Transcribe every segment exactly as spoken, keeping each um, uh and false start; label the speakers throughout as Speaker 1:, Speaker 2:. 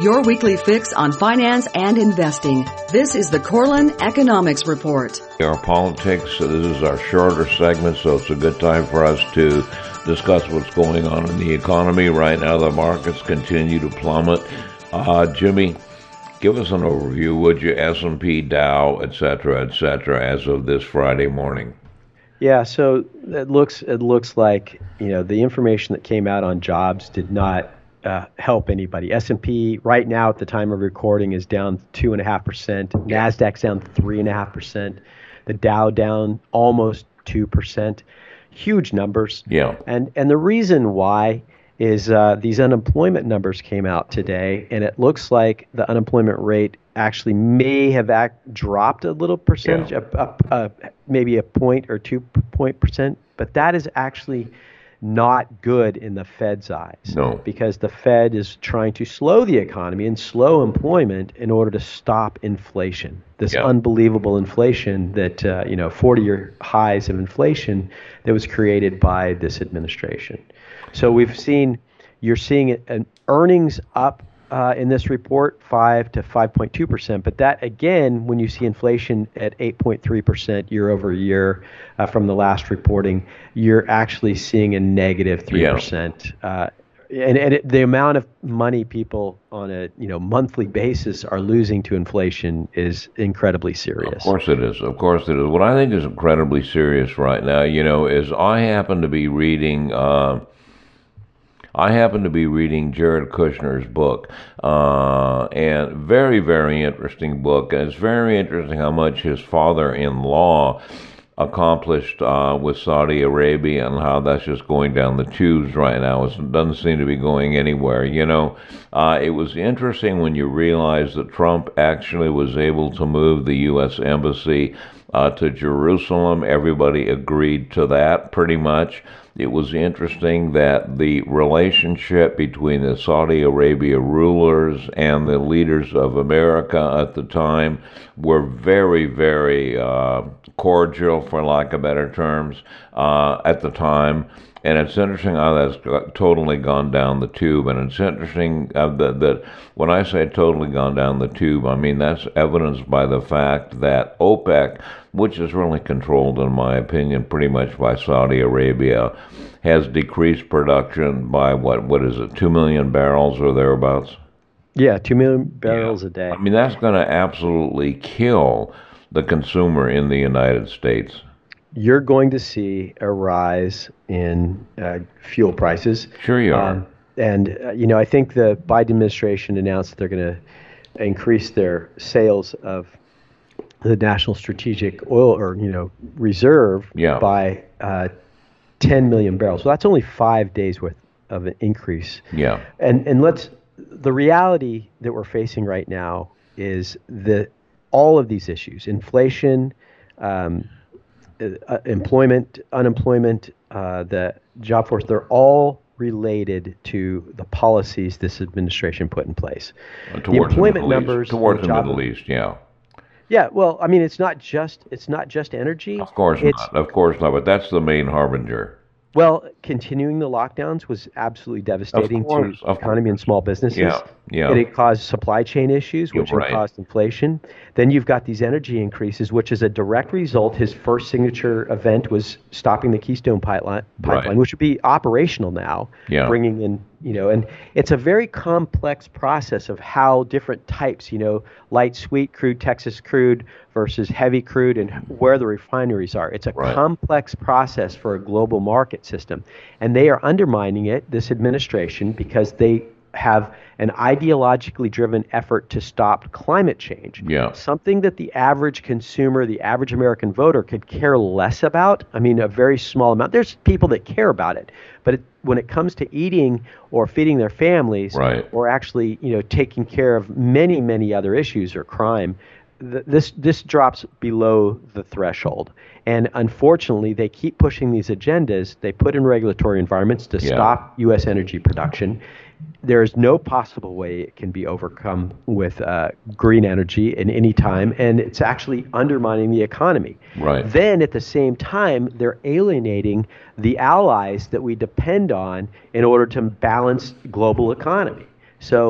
Speaker 1: Your weekly fix on finance and investing. This is the Corlin Economics Report.
Speaker 2: Our politics, so this is our shorter segment, so it's a good time for us to discuss what's going on in the economy. Right now, the markets continue to plummet. Uh, Jimmy, give us an overview, would you? S and P, Dow, et cetera, et cetera, as of this Friday morning.
Speaker 3: Yeah, so it looks it looks like, you know, the information that came out on jobs did not uh, help anybody. S and P right now at the time of recording is down two and a half percent. Nasdaq's down three and a half percent. The Dow down almost two percent. Huge numbers.
Speaker 2: Yeah.
Speaker 3: And and the reason why is uh, these unemployment numbers came out today, and it looks like the unemployment rate actually may have act, dropped a little percentage,
Speaker 2: Yeah.
Speaker 3: a, a, a, maybe a point or two point percent, but that is actually not good in the Fed's eyes.
Speaker 2: No.
Speaker 3: Because the Fed is trying to slow the economy and slow employment in order to stop inflation. This
Speaker 2: Yeah.
Speaker 3: unbelievable inflation that, uh, you know, forty-year highs of inflation that was created by this administration. So we've seen, you're seeing it, an earnings up uh, in this report, five to five point two percent. But that, again, when you see inflation at eight point three percent year over year uh, from the last reporting, you're actually seeing a negative three percent.
Speaker 2: Yeah.
Speaker 3: Uh, and and it, the amount of money people on a you know monthly basis are losing to inflation is incredibly serious.
Speaker 2: Of course it is. Of course it is. What I think is incredibly serious right now, you know, is I happen to be reading. Uh, I happen to be reading Jared Kushner's book, uh, and very, very interesting book. And it's very interesting how much his father-in-law accomplished uh, with Saudi Arabia and how that's just going down the tubes right now. It doesn't seem to be going anywhere. You know, uh, it was interesting when you realize that Trump actually was able to move the U S Embassy uh, to Jerusalem. Everybody agreed to that pretty much. It was interesting that the relationship between the Saudi Arabia rulers and the leaders of America at the time were very, very uh, cordial, for lack of better terms, uh, at the time. And it's interesting how that's got, totally gone down the tube. And it's interesting uh, that, that when I say totally gone down the tube, I mean that's evidenced by the fact that OPEC, which is really controlled, in my opinion, pretty much by Saudi Arabia, has decreased production by, what, what is it, two million barrels or thereabouts?
Speaker 3: Yeah, two million barrels
Speaker 2: yeah.
Speaker 3: a day.
Speaker 2: I mean, that's going to absolutely kill the consumer in the United States.
Speaker 3: You're going to see a rise in uh, fuel prices.
Speaker 2: Sure you are.
Speaker 3: Um, and, uh, you know, I think the Biden administration announced that they're going to increase their sales of the National Strategic Oil or, you know, Reserve
Speaker 2: yeah.
Speaker 3: by uh, ten million barrels. So that's only five days worth of an increase.
Speaker 2: Yeah.
Speaker 3: And, and let's, the reality that we're facing right now is that all of these issues, inflation, um, Uh, employment, unemployment, uh, the job force, they're all related to the policies this administration put in place.
Speaker 2: Uh,
Speaker 3: the employment
Speaker 2: the
Speaker 3: numbers,
Speaker 2: towards the,
Speaker 3: the
Speaker 2: Middle East, yeah.
Speaker 3: Yeah, well, I mean, it's not just it's not just energy.
Speaker 2: Of course
Speaker 3: it's,
Speaker 2: not. Of course not. But that's the main harbinger.
Speaker 3: Well, continuing the lockdowns was absolutely devastating
Speaker 2: Of course,
Speaker 3: to
Speaker 2: of
Speaker 3: the economy and small businesses.
Speaker 2: Yeah, yeah.
Speaker 3: And it caused supply chain issues, which
Speaker 2: You're right.
Speaker 3: caused inflation. Then you've got these energy increases, which is a direct result. His first signature event was stopping the Keystone pipeline, pipeline
Speaker 2: Right.
Speaker 3: which would be operational now,
Speaker 2: Yeah.
Speaker 3: bringing in, you know, and it's a very complex process of how different types, you know, light sweet crude, Texas crude versus heavy crude and where the refineries are. It's a
Speaker 2: Right.
Speaker 3: complex process for a global market system. And they are undermining it, this administration, because they have an ideologically driven effort to stop climate change.
Speaker 2: Yeah.
Speaker 3: Something that the average consumer, the average American voter could care less about. I mean, a very small amount. There's people that care about it. But it, when it comes to eating or feeding their families
Speaker 2: Right.
Speaker 3: or actually, you know, taking care of many, many other issues or crime, th- this this drops below the threshold. And unfortunately, they keep pushing these agendas. They put in regulatory environments to
Speaker 2: Yeah.
Speaker 3: stop U S energy production. There is no possible way it can be overcome with uh, green energy in any time, and it's actually undermining the economy.
Speaker 2: Right.
Speaker 3: Then at the same time, they're alienating the allies that we depend on in order to balance global economy. So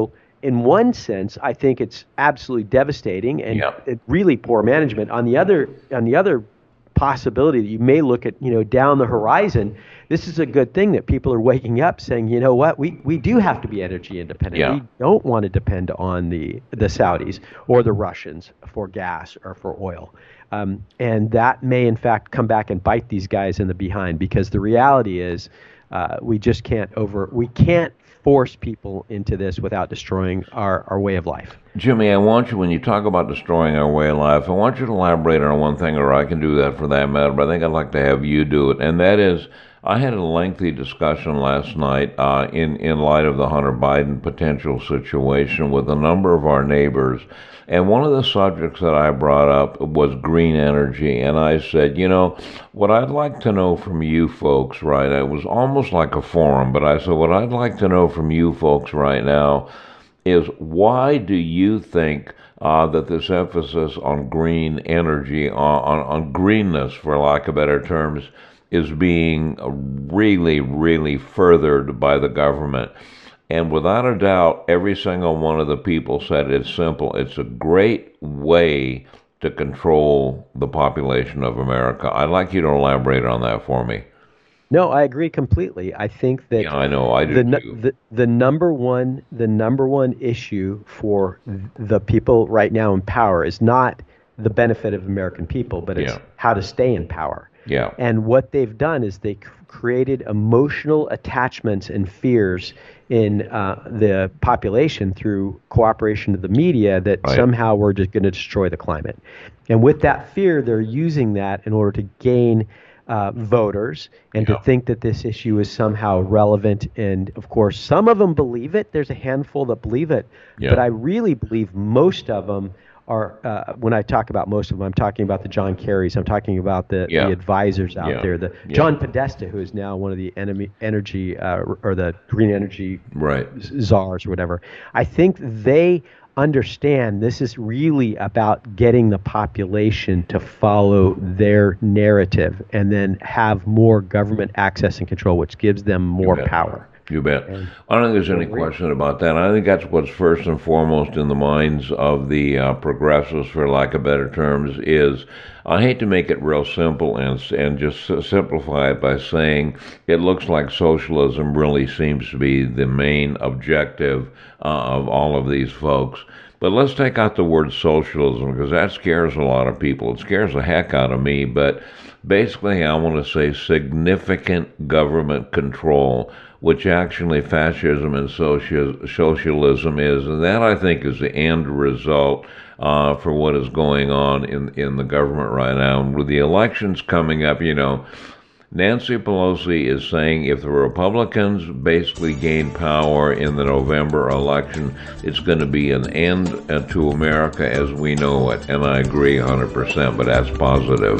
Speaker 3: in one sense, I think it's absolutely devastating and
Speaker 2: Yeah.
Speaker 3: it really poor management. On the other, on the other possibility that you may look at, you know, down the horizon, this is a good thing that people are waking up saying, you know what, we, we do have to be energy independent.
Speaker 2: Yeah.
Speaker 3: We don't want to depend on the, the Saudis or the Russians for gas or for oil. Um, and that may, in fact, come back and bite these guys in the behind, because the reality is uh, we just can't over, we can't force people into this without destroying our, our way of life.
Speaker 2: Jimmy, I want you, when you talk about destroying our way of life, I want you to elaborate on one thing, or I can do that for that matter, but I think I'd like to have you do it, and that is, I had a lengthy discussion last night uh, in, in light of the Hunter Biden potential situation with a number of our neighbors, and one of the subjects that I brought up was green energy, and I said, you know, what I'd like to know from you folks, right, it was almost like a forum, but I said, what I'd like to know from you folks right now is, why do you think uh, that this emphasis on green energy, on, on, on greenness, for lack of better terms, is being really, really furthered by the government? And without a doubt, every single one of the people said it's simple. It's a great way to control the population of America. I'd like you to elaborate on that for me.
Speaker 3: No, I agree completely. I think that
Speaker 2: Yeah, I know, I do
Speaker 3: the,
Speaker 2: too.
Speaker 3: the the number one the number one issue for the people right now in power is not the benefit of American people, but it's
Speaker 2: Yeah.
Speaker 3: how to stay in power.
Speaker 2: Yeah.
Speaker 3: And what they've done is they c- created emotional attachments and fears in uh, the population through cooperation of the media that
Speaker 2: Right.
Speaker 3: somehow we're just going to destroy the climate. And with that fear, they're using that in order to gain uh, voters and
Speaker 2: Yeah.
Speaker 3: to think that this issue is somehow relevant. And of course, some of them believe it. There's a handful that believe it.
Speaker 2: Yeah.
Speaker 3: But I really believe most of them are, uh, when I talk about most of them, I'm talking about the John Kerrys, I'm talking about the,
Speaker 2: Yeah.
Speaker 3: the advisors out
Speaker 2: Yeah.
Speaker 3: there, the
Speaker 2: Yeah.
Speaker 3: John Podesta, who is now one of the enemy, energy uh, or the green energy
Speaker 2: Right.
Speaker 3: czars or whatever. I think they understand this is really about getting the population to follow their narrative and then have more government access and control, which gives them more
Speaker 2: bet.
Speaker 3: power.
Speaker 2: You bet. I don't think there's any question about that. I think that's what's first and foremost in the minds of the uh, progressives, for lack of better terms, is, I hate to make it real simple and and just s- simplify it by saying it looks like socialism really seems to be the main objective uh, of all of these folks. But let's take out the word socialism, because that scares a lot of people. It scares the heck out of me. But basically, I want to say significant government control, which actually fascism and socia- socialism is. And that, I think, is the end result uh, for what is going on in, in the government right now. And with the elections coming up, you know, Nancy Pelosi is saying if the Republicans basically gain power in the November election, it's going to be an end uh, to America as we know it. And I agree one hundred percent, but that's positive.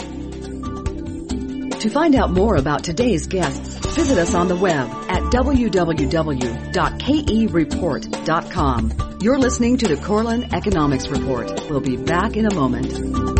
Speaker 1: To find out more about today's guests, visit us on the web at w w w dot k e report dot com. You're listening to the Corlin Economics Report. We'll be back in a moment.